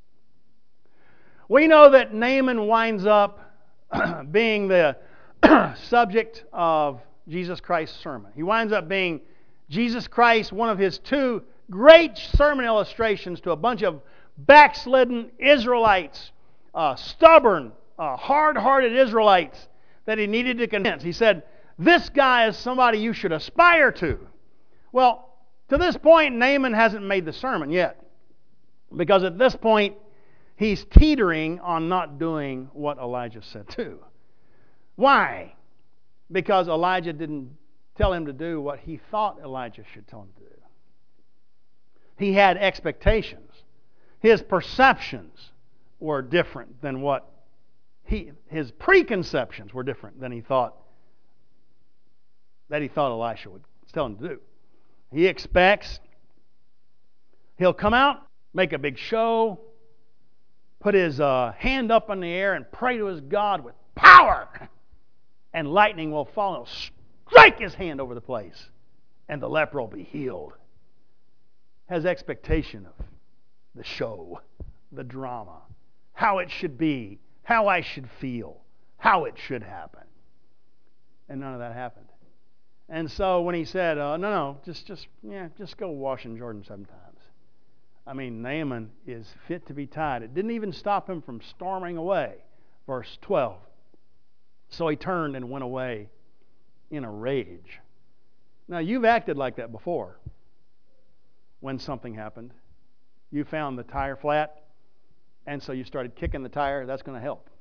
We know that Naaman winds up being the subject of Jesus Christ's sermon. He winds up being Jesus Christ, one of his two great sermon illustrations to a bunch of backslidden Israelites, uh, stubborn, uh, hard-hearted Israelites that he needed to convince. He said, this guy is somebody you should aspire to. Well, to this point, Naaman hasn't made the sermon yet, because at this point, he's teetering on not doing what Elijah said to. Why? Because Elijah didn't tell him to do what he thought Elijah should tell him to do. He had expectations. His perceptions were different than what he, his preconceptions were different than he thought that he thought Elisha would tell him to do. He expects he'll come out, make a big show, put his uh, hand up in the air and pray to his God with power, and lightning will fall and he'll strike his hand over the place, and the leper will be healed. Has expectation of the show, the drama, how it should be, how I should feel, how it should happen. And none of that happened. And so when he said, uh, no, no, just, just, yeah, just go wash in Jordan seven times. I mean, Naaman is fit to be tied. It didn't even stop him from storming away. Verse twelve. So he turned and went away in a rage. Now, you've acted like that before. When something happened, you found the tire flat, and so you started kicking the tire. That's going to help.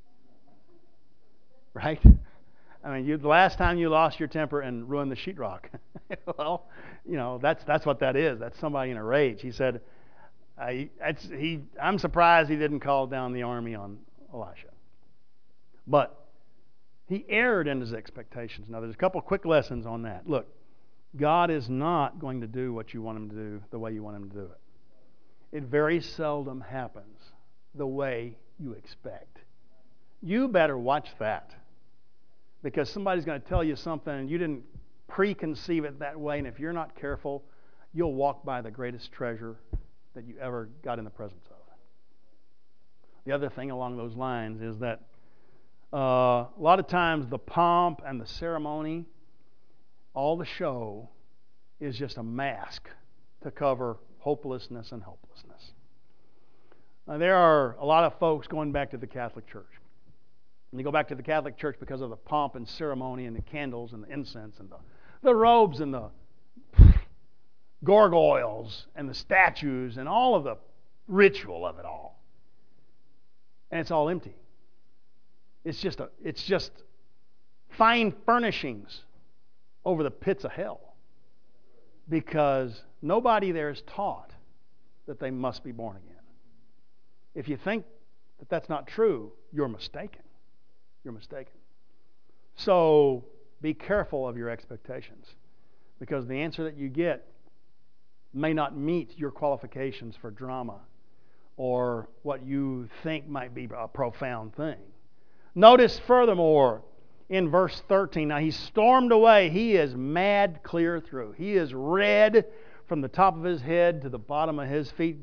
Right? I mean, you, the last time you lost your temper and ruined the sheetrock. Well, you know, that's that's what that is. That's somebody in a rage. He said, I, it's, he, I'm surprised he didn't call down the army on Elisha. But he erred in his expectations. Now, there's a couple quick lessons on that. Look, God is not going to do what you want him to do the way you want him to do it. It very seldom happens the way you expect. You better watch that. Because somebody's going to tell you something and you didn't preconceive it that way, and if you're not careful, you'll walk by the greatest treasure that you ever got in the presence of. The other thing along those lines is that uh, a lot of times the pomp and the ceremony, all the show, is just a mask to cover hopelessness and helplessness. Now, there are a lot of folks going back to the Catholic Church. And they go back to the Catholic Church because of the pomp and ceremony and the candles and the incense and the, the robes and the gargoyles and the statues and all of the ritual of it all. And it's all empty. It's just a, it's just fine furnishings over the pits of hell. Because nobody there is taught that they must be born again. If you think that that's not true, you're mistaken. You're mistaken. So be careful of your expectations, because the answer that you get may not meet your qualifications for drama or what you think might be a profound thing. Notice furthermore in verse thirteen, now he stormed away. He is mad clear through. He is red from the top of his head to the bottom of his feet. Got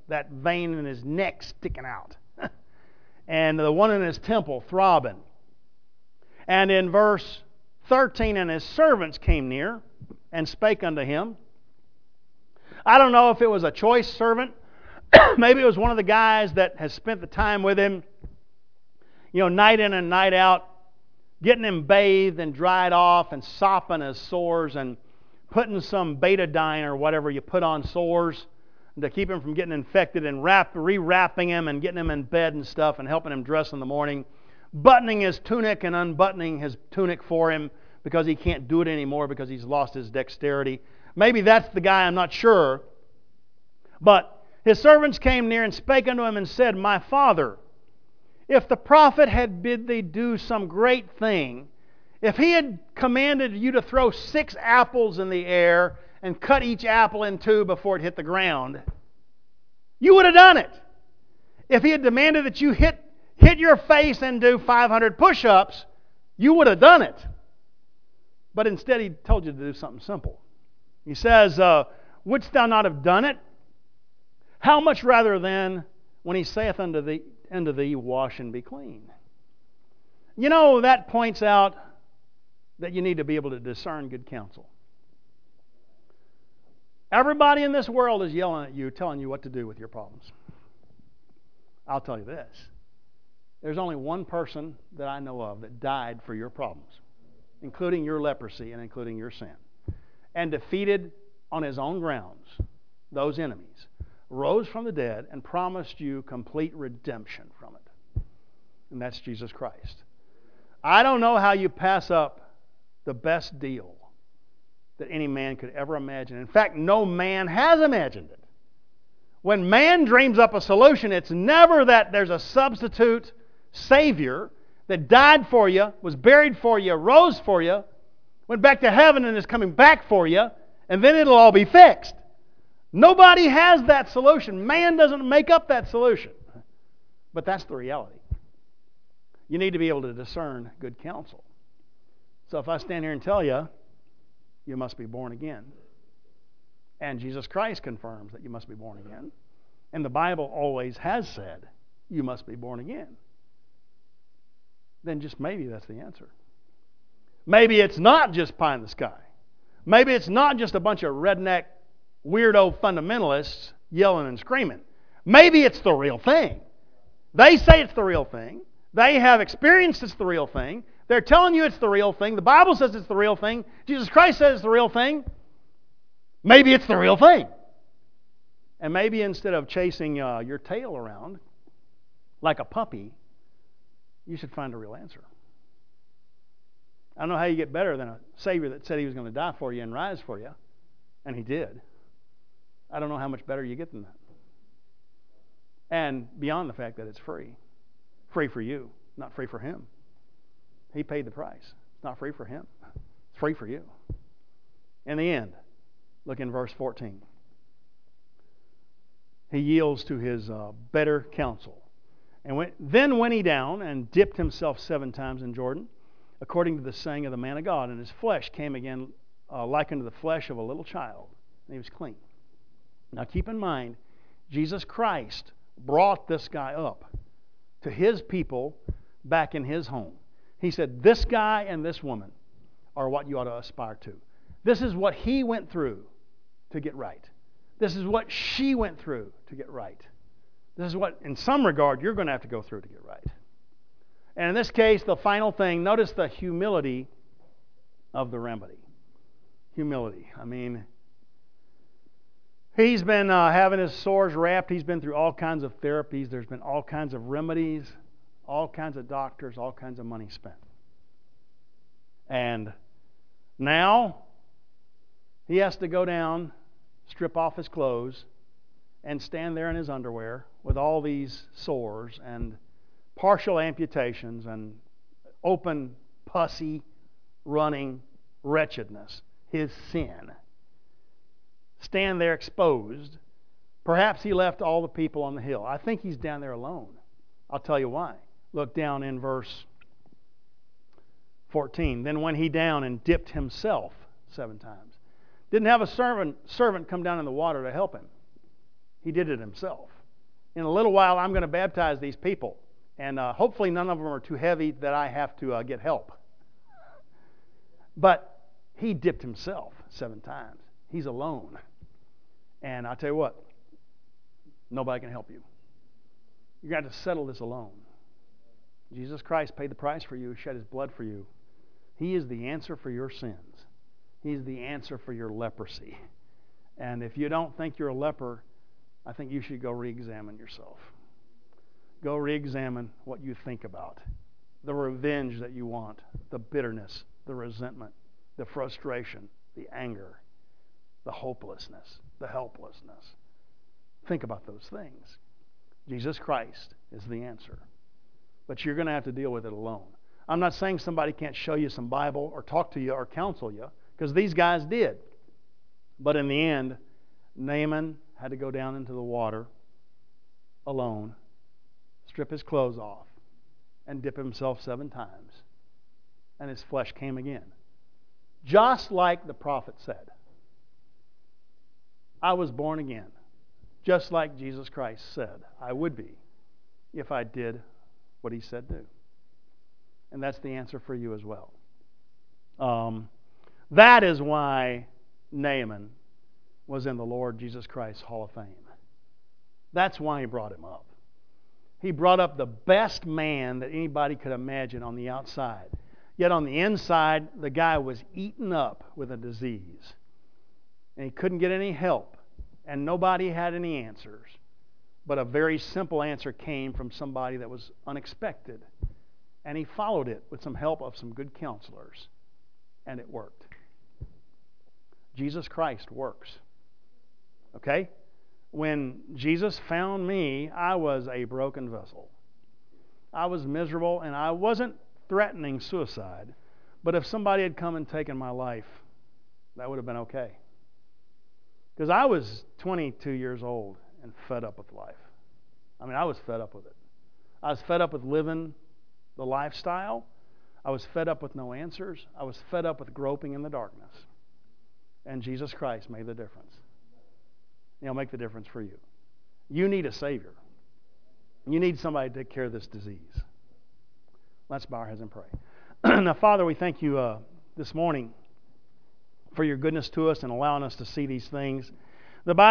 that vein in his neck sticking out, and the one in his temple throbbing. And in verse thirteen, and his servants came near and spake unto him. I don't know if it was a choice servant. Maybe it was one of the guys that has spent the time with him, you know, night in and night out, getting him bathed and dried off and sopping his sores and putting some betadine or whatever you put on sores to keep him from getting infected, and wrap, rewrapping him and getting him in bed and stuff and helping him dress in the morning, buttoning his tunic and unbuttoning his tunic for him because he can't do it anymore because he's lost his dexterity. Maybe that's the guy, I'm not sure. But his servants came near and spake unto him and said, My father, if the prophet had bid thee do some great thing, if he had commanded you to throw six apples in the air and cut each apple in two before it hit the ground, you would have done it. If he had demanded that you hit, hit your face and do five hundred push-ups, you would have done it. But instead he told you to do something simple. He says, uh, wouldst thou not have done it? How much rather then, when he saith unto thee, unto thee, wash and be clean? You know, that points out that you need to be able to discern good counsel. Everybody in this world is yelling at you, telling you what to do with your problems. I'll tell you this. There's only one person that I know of that died for your problems, including your leprosy and including your sin, and defeated on his own grounds those enemies, rose from the dead and promised you complete redemption from it. And that's Jesus Christ. I don't know how you pass up the best deal that any man could ever imagine. In fact, no man has imagined it. When man dreams up a solution, it's never that there's a substitute Savior that died for you, was buried for you, rose for you, went back to heaven and is coming back for you, and then it'll all be fixed. Nobody has that solution. Man doesn't make up that solution. But that's the reality. You need to be able to discern good counsel. So if I stand here and tell you, you must be born again, and Jesus Christ confirms that you must be born again, and the Bible always has said you must be born again, then just maybe that's the answer. Maybe it's not just pie in the sky. Maybe it's not just a bunch of redneck weirdo fundamentalists yelling and screaming. Maybe it's the real thing. They say it's the real thing. They have experienced it's the real thing. They're telling you it's the real thing. The Bible says it's the real thing. Jesus Christ says it's the real thing. Maybe it's the real thing. And maybe instead of chasing uh, your tail around like a puppy, you should find a real answer. I don't know how you get better than a Savior that said He was going to die for you and rise for you, and He did. I don't know how much better you get than that. And beyond the fact that it's free. Free for you, not free for Him. He paid the price. It's not free for Him. It's free for you. In the end, look in verse fourteen. He yields to his uh, better counsel. And went, then went he down and dipped himself seven times in Jordan, according to the saying of the man of God. And his flesh came again uh, like unto the flesh of a little child. And he was clean. Now keep in mind, Jesus Christ brought this guy up to His people back in His home. He said, this guy and this woman are what you ought to aspire to. This is what he went through to get right. This is what she went through to get right. This is what, in some regard, you're going to have to go through to get right. And in this case, the final thing, notice the humility of the remedy. Humility. I mean, he's been uh, having his sores wrapped. He's been through all kinds of therapies. There's been all kinds of remedies, all kinds of doctors, all kinds of money spent. And now he has to go down, strip off his clothes, and stand there in his underwear with all these sores and partial amputations and open, pussy, running wretchedness, his sin. Stand there exposed. Perhaps he left all the people on the hill. I think he's down there alone. I'll tell you why. Look down in verse fourteen. Then went he down and dipped himself seven times. Didn't have a servant servant come down in the water to help him. He did it himself. In a little while, I'm going to baptize these people. And uh, hopefully none of them are too heavy that I have to uh, get help. But he dipped himself seven times. He's alone. And I'll tell you what, nobody can help you. You're going to have to settle this alone. Jesus Christ paid the price for you, shed his blood for you. He is the answer for your sins. He's the answer for your leprosy. And if you don't think you're a leper, I think you should go re-examine yourself. Go re-examine what you think about. The revenge that you want, the bitterness, the resentment, the frustration, the anger, the hopelessness, the helplessness. Think about those things. Jesus Christ is the answer. But you're going to have to deal with it alone. I'm not saying somebody can't show you some Bible or talk to you or counsel you, because these guys did. But in the end, Naaman had to go down into the water alone, strip his clothes off, and dip himself seven times. And his flesh came again. Just like the prophet said. I was born again. Just like Jesus Christ said I would be if I did what he said do. And that's the answer for you as well. Um, that is why Naaman was in the Lord Jesus Christ's Hall of Fame. That's why he brought him up. He brought up the best man that anybody could imagine on the outside. Yet on the inside, the guy was eaten up with a disease. And he couldn't get any help. And nobody had any answers. But a very simple answer came from somebody that was unexpected. And he followed it with some help of some good counselors. And it worked. Jesus Christ works. Okay? When Jesus found me, I was a broken vessel. I was miserable, and I wasn't threatening suicide. But if somebody had come and taken my life, that would have been okay. Because I was twenty-two years old and fed up with life. I mean, I was fed up with it. I was fed up with living the lifestyle. I was fed up with no answers. I was fed up with groping in the darkness. And Jesus Christ made the difference. He'll make the difference for you. You need a Savior. You need somebody to take care of this disease. Let's bow our heads and pray. Now, Father, we thank you uh, this morning for your goodness to us and allowing us to see these things. The Bible